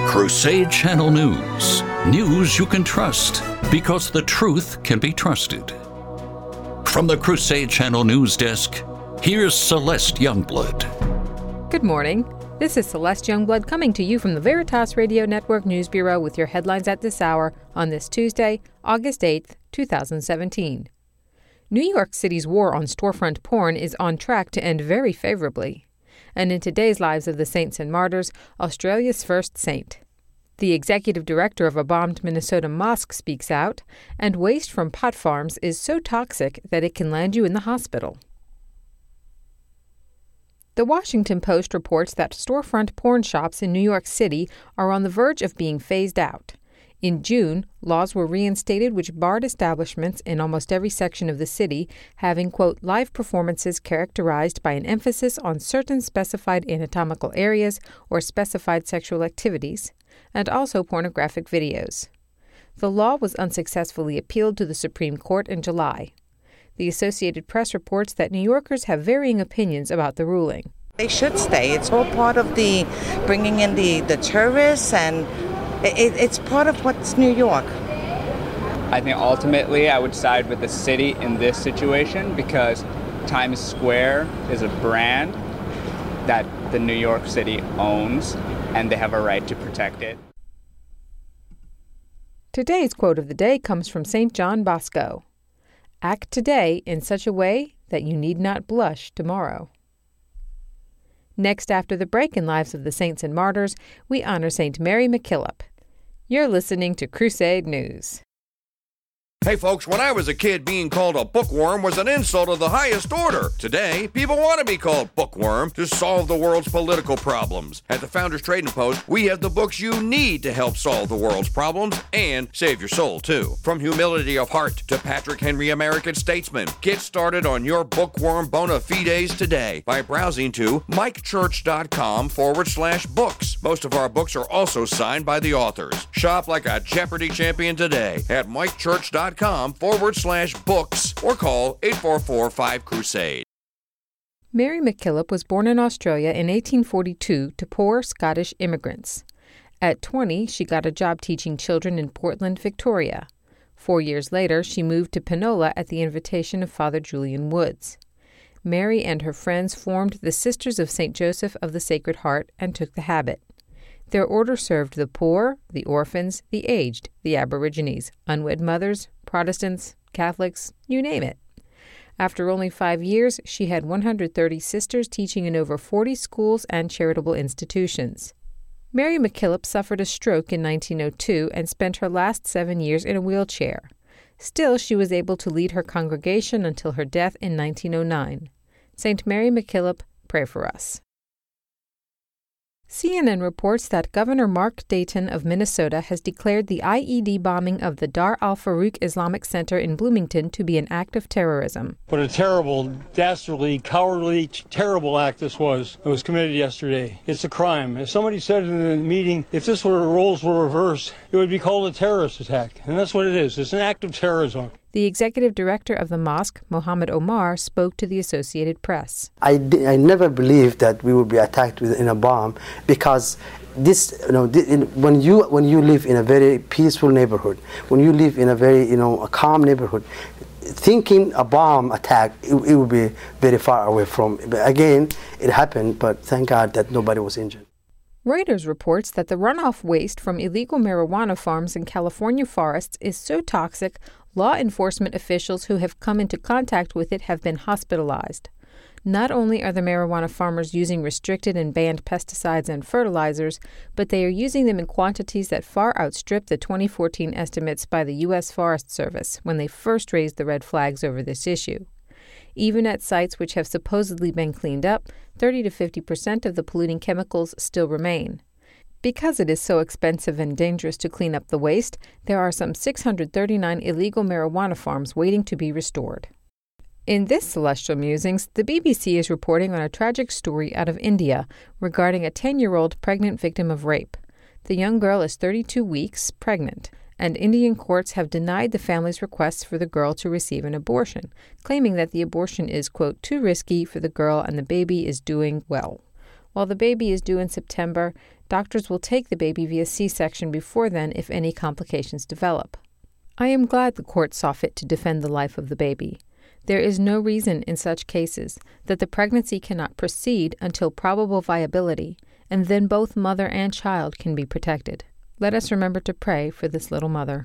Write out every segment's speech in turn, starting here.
Crusade Channel News. News you can trust because the truth can be trusted. From the Crusade Channel News Desk, here's Celeste Youngblood. Good morning. This is Celeste Youngblood coming to you from the Veritas Radio Network News Bureau with your headlines at this hour on this Tuesday, August 8th, 2017. New York City's war on storefront porn is on track to end very favorably. And in today's Lives of the Saints and Martyrs, Australia's first saint. The executive director of a bombed Minnesota mosque speaks out, and waste from pot farms is so toxic that it can land you in the hospital. The Washington Post reports that storefront porn shops in New York City are on the verge of being phased out. In June, laws were reinstated which barred establishments in almost every section of the city having, quote, live performances characterized by an emphasis on certain specified anatomical areas or specified sexual activities, and also pornographic videos. The law was unsuccessfully appealed to the Supreme Court in July. The Associated Press reports that New Yorkers have varying opinions about the ruling. They should stay. It's all part of the bringing in the tourists, and it's part of what's New York. I think ultimately I would side with the city in this situation because Times Square is a brand that the New York City owns, and they have a right to protect it. Today's quote of the day comes from St. John Bosco. Act today in such a way that you need not blush tomorrow. Next, after the break in Lives of the Saints and Martyrs, we honor St. Mary MacKillop. You're listening to Crusade News. Hey folks, when I was a kid, being called a bookworm was an insult of the highest order. Today, people want to be called bookworm to solve the world's political problems. At the Founders Trading Post, we have the books you need to help solve the world's problems and save your soul, too. From Humility of Heart to Patrick Henry, American Statesman. Get started on your bookworm bona fides today by browsing to mikechurch.com/books. Most of our books are also signed by the authors. Shop like a Jeopardy champion today at mikechurch.com/books or call 844-5-CRUSADE. Mary MacKillop was born in Australia in 1842 to poor Scottish immigrants. At 20, she got a job teaching children in Portland, Victoria. 4 years later, she moved to Penola at the invitation of Father Julian Woods. Mary and her friends formed the Sisters of St. Joseph of the Sacred Heart and took the habit. Their order served the poor, the orphans, the aged, the Aborigines, unwed mothers, Protestants, Catholics, you name it. After only 5 years, she had 130 sisters teaching in over 40 schools and charitable institutions. Mary MacKillop suffered a stroke in 1902 and spent her last 7 years in a wheelchair. Still, she was able to lead her congregation until her death in 1909. St. Mary MacKillop, pray for us. CNN reports that Governor Mark Dayton of Minnesota has declared the IED bombing of the Dar al-Farouk Islamic Center in Bloomington to be an act of terrorism. What a terrible, dastardly, cowardly, terrible act this was. It was committed yesterday. It's a crime. As somebody said in the meeting, if this roles were reversed, it would be called a terrorist attack. And that's what it is. It's an act of terrorism. The executive director of the mosque, Mohammed Omar, spoke to the Associated Press. I never believed that we would be attacked in a bomb because this, when you live in a very peaceful neighborhood, when you live in a very, a calm neighborhood, thinking a bomb attack, it would be very far away from. But again, it happened, but thank God that nobody was injured. Reuters reports that the runoff waste from illegal marijuana farms in California forests is so toxic, law enforcement officials who have come into contact with it have been hospitalized. Not only are the marijuana farmers using restricted and banned pesticides and fertilizers, but they are using them in quantities that far outstrip the 2014 estimates by the U.S. Forest Service when they first raised the red flags over this issue. Even at sites which have supposedly been cleaned up, 30 to 50% of the polluting chemicals still remain. Because it is so expensive and dangerous to clean up the waste, there are some 639 illegal marijuana farms waiting to be restored. In this Celestial Musings, the BBC is reporting on a tragic story out of India regarding a 10-year-old pregnant victim of rape. The young girl is 32 weeks pregnant, and Indian courts have denied the family's requests for the girl to receive an abortion, claiming that the abortion is, quote, too risky for the girl and the baby is doing well. While the baby is due in September, doctors will take the baby via C-section before then if any complications develop. I am glad the court saw fit to defend the life of the baby. There is no reason in such cases that the pregnancy cannot proceed until probable viability, and then both mother and child can be protected. Let us remember to pray for this little mother.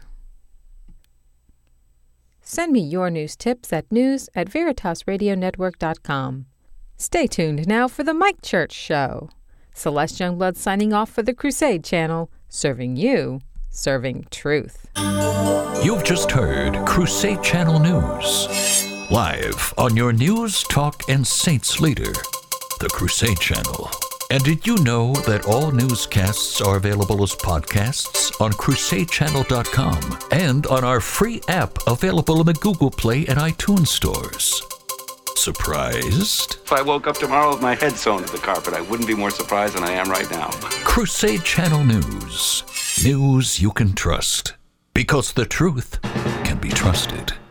Send me your news tips at news@veritasradionetwork.com. Stay tuned now for the Mike Church Show. Celeste Youngblood signing off for the Crusade Channel, serving you, serving truth. You've just heard Crusade Channel News. Live on your news, talk, and saints leader, the Crusade Channel. And did you know that all newscasts are available as podcasts on crusadechannel.com and on our free app available in the Google Play and iTunes stores? Surprised? If I woke up tomorrow with my head sewn to the carpet, I wouldn't be more surprised than I am right now. Crusade Channel News. News you can trust. Because the truth can be trusted.